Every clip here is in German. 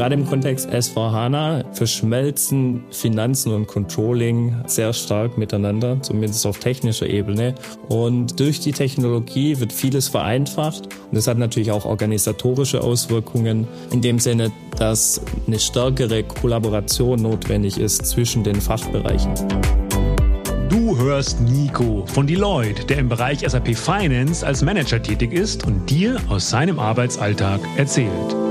Gerade im Kontext S/4HANA verschmelzen Finanzen und Controlling sehr stark miteinander, zumindest auf technischer Ebene. Und durch die Technologie wird vieles vereinfacht. Und das hat natürlich auch organisatorische Auswirkungen in dem Sinne, dass eine stärkere Kollaboration notwendig ist zwischen den Fachbereichen. Du hörst Nico von Deloitte, der im Bereich SAP Finance als Manager tätig ist und dir aus seinem Arbeitsalltag erzählt.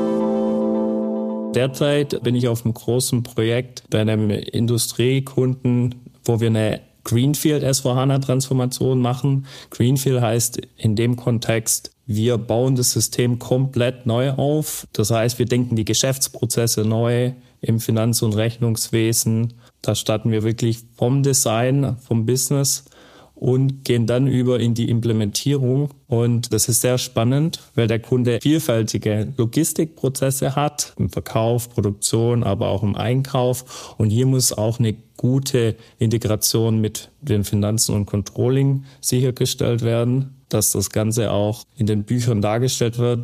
Derzeit bin ich auf einem großen Projekt bei einem Industriekunden, wo wir eine Greenfield S/4HANA-Transformation machen. Greenfield heißt in dem Kontext, wir bauen das System komplett neu auf. Das heißt, wir denken die Geschäftsprozesse neu im Finanz- und Rechnungswesen. Da starten wir wirklich vom Design, vom Business und gehen dann über in die Implementierung. Und das ist sehr spannend, weil der Kunde vielfältige Logistikprozesse hat, im Verkauf, Produktion, aber auch im Einkauf. Und hier muss auch eine gute Integration mit den Finanzen und Controlling sichergestellt werden, dass das Ganze auch in den Büchern dargestellt wird.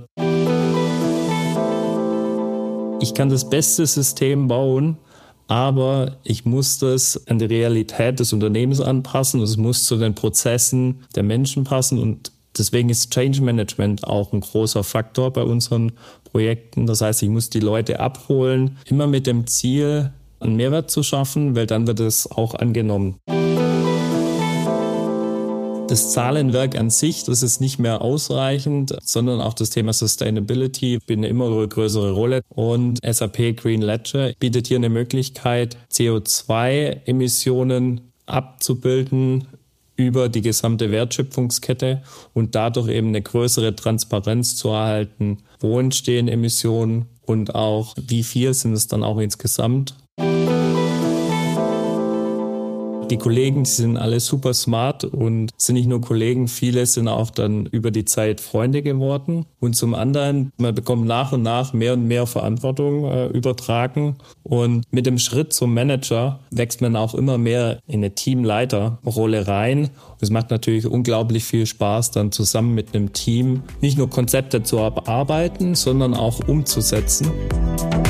Ich kann das beste System bauen, aber ich muss das an die Realität des Unternehmens anpassen. Es muss zu den Prozessen der Menschen passen. Und deswegen ist Change Management auch ein großer Faktor bei unseren Projekten. Das heißt, ich muss die Leute abholen, immer mit dem Ziel, einen Mehrwert zu schaffen, weil dann wird es auch angenommen. Das Zahlenwerk an sich, das ist nicht mehr ausreichend, sondern auch das Thema Sustainability spielt eine immer größere Rolle. Und SAP Green Ledger bietet hier eine Möglichkeit, CO2-Emissionen abzubilden über die gesamte Wertschöpfungskette und dadurch eben eine größere Transparenz zu erhalten. Wo entstehen Emissionen und auch wie viel sind es dann auch insgesamt? Die Kollegen, die sind alle super smart und sind nicht nur Kollegen, viele sind auch dann über die Zeit Freunde geworden. Und zum anderen, man bekommt nach und nach mehr und mehr Verantwortung übertragen. Und mit dem Schritt zum Manager wächst man auch immer mehr in eine Teamleiterrolle rein. Es macht natürlich unglaublich viel Spaß, dann zusammen mit einem Team nicht nur Konzepte zu erarbeiten, sondern auch umzusetzen.